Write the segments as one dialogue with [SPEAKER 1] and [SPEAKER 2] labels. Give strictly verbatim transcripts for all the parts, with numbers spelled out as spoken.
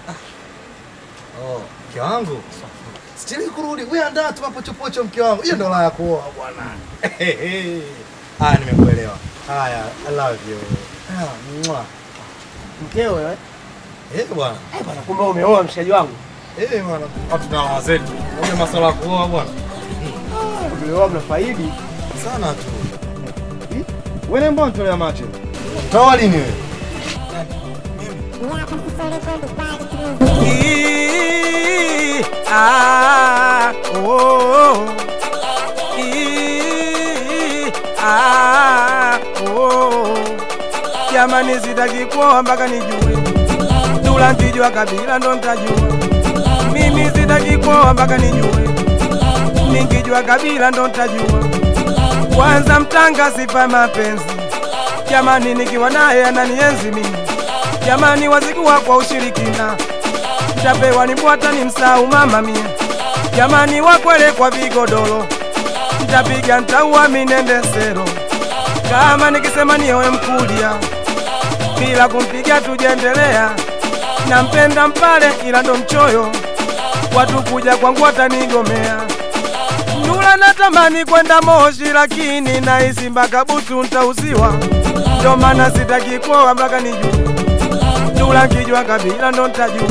[SPEAKER 1] Oh, mke wangu. Sitaki kurudi. Wewe andaa tu hapo chopocho mke wangu. Hiyo ndo la ya kuoa bwana. Ah, nimekuelewa. Haya, I love you. Ah, mwa.
[SPEAKER 2] Mkeo wewe?
[SPEAKER 1] Eh bwana.
[SPEAKER 2] Eh bwana, kumbe umeoa mshikaji wangu.
[SPEAKER 1] Eh bwana, watu na wazee zetu. Ngoja masuala ya kuoa bwana.
[SPEAKER 2] Umeoa mnafaidi
[SPEAKER 1] sana tu.
[SPEAKER 2] Wewe mbona unatolea macho?
[SPEAKER 1] Toa lini wewe?
[SPEAKER 3] Ah, oh, ah, oh. Jamani sitaki kuoa mpaka nijue. Dula nikijua kabila ndo nitajua. Mimi sitaki kuoa mpaka nijue. Nikijua kabila ndo nitajua. Kwanza mtanga sifa mapenzi. Jamani nikiwa naye ananienzi mimi. Jamani wazikuwa kwa ushirikina. Nitapewa nibwata ni msau mama mia. Jamani wakwele kwa vigodoro. Nitapiga nitaua minende sero. Kama nikisema niowe mkulia. Bila kumpiga tujendelea. Nampenda mpale ila ndo mchoyo. Watu kuja kwangu watanigomea. Nula natamani kwenda Moshi lakini nahisi mpaka butu nitauziwa. Ndio maana sitaki kuoa mpaka nijue. Nula nikijua kabila ndo nitajua.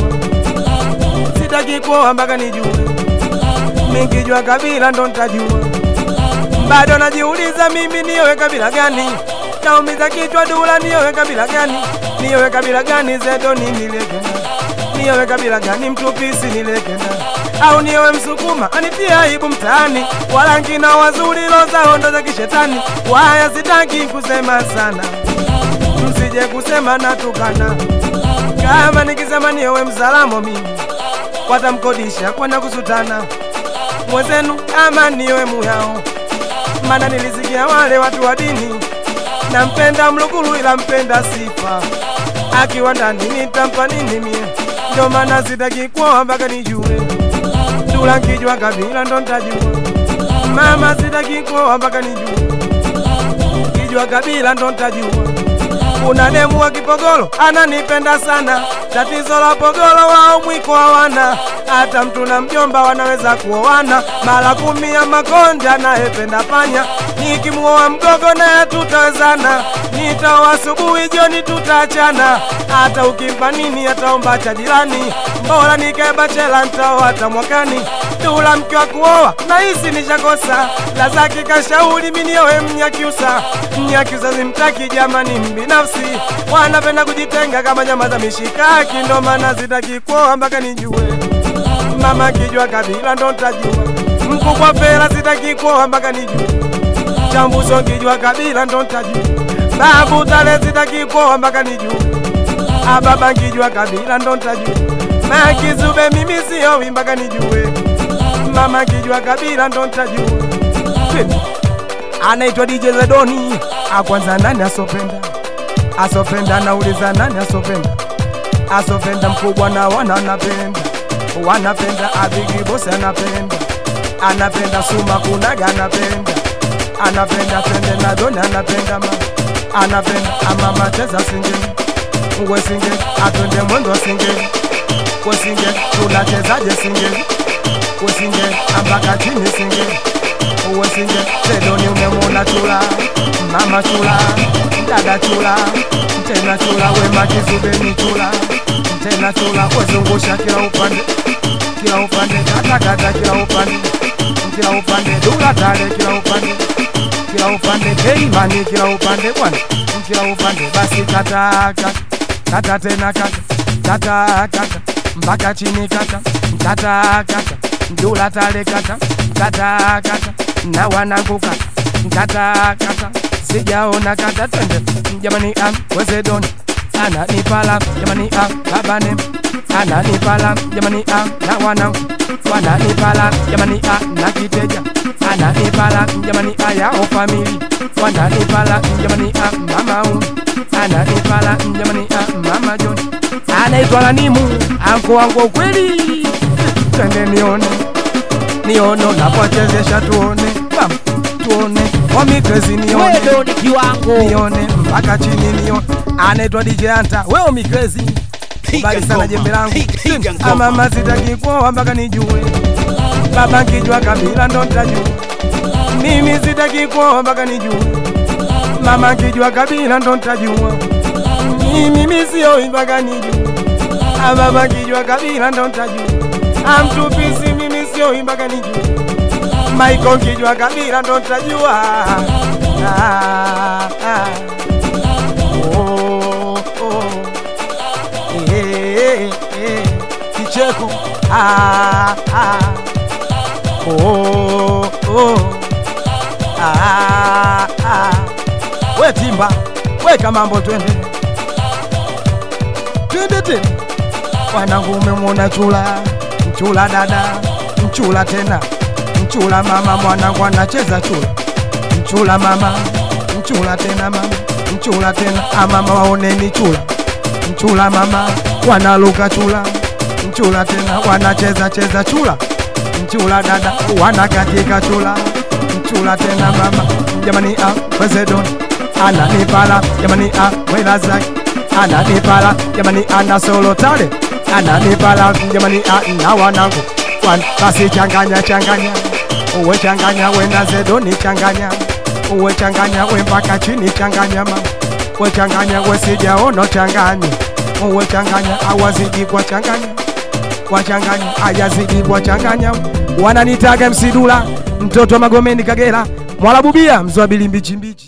[SPEAKER 3] Sitaki kuoa mpaka nijue. Nikijua kabila ndo nitajua. Bado najiuliza mimi niowe kabila gani. Naumiza kichwa Dula niowe kabila gani. Niowe kabila gani Zedo nini legenda. Niowe kabila gani Mtupisi nilegenda. Au niowe Msukuma anitia aibu mtaani. Walangi na wazuri loza hondo za kishetani. Waya sitaki kusema sana. Msije kusema natukana. Kama nikisema niowe Mzalamo mimi watamkodisha kwenda kusutana. Mwezenu ama niowe Muyao. Mana nilisikia wale watu wa dini. Nampenda Mluguru ila mpenda sifa. Akiwa ndani nitampa nini mie. Ndio maana sitaki kuoa mpaka nijue. Dula nikijua kabila ndo nitajua. Mama sitaki kuoa mpaka nijue. Nikijua kabila ndo nitajua. Kuna demu wa Kipogolo ananipenda sana. Tatizo la Pogolo wao mwiko hawana. Hata mtu na mjomba wanaweza kuoana. Mara kumi ya Makonde anayependa panya. Nikimuoa Mgogo naye tutawezana. Nitaoa asubuhi jioni tutaachana. Hata ukimpa nini ataomba cha jirani. Bora nikae bachela nitaoa hata mwakani. Dula mke wa kuoa nahisi nishakosa. Lazaki kashauri mimi nioe Mnyakyusa. Mnyakyusa simtaki jamani mbinafsi. Wanapenda kujitenga kama nyama za mishikaki. Ndo maana sitaki kuoa mpaka nijue. Mama kijua kabila ndo nitajua. Mkubwa Fela sitaki kuoa mpaka nijue. Chambuso kijua kabila ndo nitajua. Babu Tale sitaki kuoa mpaka nijue. Ababa kijua kabila ndo nitajua. Makizube mimi siowi mpaka nijue. Mama kijua kabila ndo nitajua. Anaitwa D J Zedoni. Akwanza nani asopenda? Asopenda nauliza nani asopenda? Asopenda mkubwa na wana anapenda. Wanapenda Abigi Boss anapenda. Anapenda Suma Kunaga anapenda. Anapenda Fende na Doni anapenda ma. Anapenda Amama Cheza singeli. Uwe singeli, atwende mwendo singeli. Kwa singeli, tunachezaje singeli. Kwa singeli, ambaka chini singeli. Uwe singeli, Zedoni umemwona chula. Mama chula, dada chula. Tena chula, Wema Kizube ni chula. Tena chula, wezungusha kila upande. Kila upande, kata kata kila upande. Kila upande, Dula Tale kila upande. Kila upande, Keimani kila upande bwana. Kila upande, basi kata kata. Kata tena kata. Kata kata. Mpaka chini kata. Kata kata. Dula Tale kata. Kata kata. Na wanangu kata. Kata kata. Sijaona kata twende. Jamani am, Zedoni. Ana nipala, jamani am, babane. Ana nipala, jamani am, na wanangu. Wana nipala, jamani am, na kiteja. Ana nipala, jamani aya o family. Wana nipala, jamani am, mama um. Ana nipala, jamani am, mama John. Anaitwa Lanimu, anko wangu kweli. Twende nione. Nione unapochezesha tuone. Bam, tuone. Omikrezi nione.
[SPEAKER 4] Wewe ni kiwango.
[SPEAKER 3] Nione mpaka chini nione. Anaitwa D J Anta. Wewe Omikrezi. kubali sana jembe langu. Mama sitaki kuoa mpaka nijue, baba kijua kabila ndo nitajua. Mimi sitaki kuoa mpaka nijue, mama kijua kabila ndo nitajua. Mimi sioi mpaka nijue, baba kijua kabila ndo nitajua. Amtupisi mimi sioi mpaka nijue, Michael kijua kabila ndo nitajua. Ah, ah. Oh, oh. Eh, eh, kicheko. Ah, ah. Oh, oh. Ah, ah. We timba, weka mambo twende. Twende tena. Wanangu umemwona chula, mchula dada, mchula tena. Mchula mama mwanangu anacheza chula. Mchula mama, mchula tena mama, mchula tena. Ah mama waoneni chula. Mchula mama wanaluka chula. Mchula tena wanacheza cheza chula. Mchula dada wanakatika chula. Mchula tena mama, jamani ah Wezedon ananipala, jamani ah Welazaki ananipala, jamani ana solo tale ananipala, jamani ah na wanangu wan basi changanya changanya, uwe changanya we na Zedoni changanya, uwe changanya we mpaka chini changanya mama, uwe changanya we sijaona changanya, uwe changanya awazidi kwa changanya, wachanganya ayazidi kwa changanya. Wananitaga msidula, mtoto Magomeni Kagera, Mwalabubia mzwabili mbichi mbichi.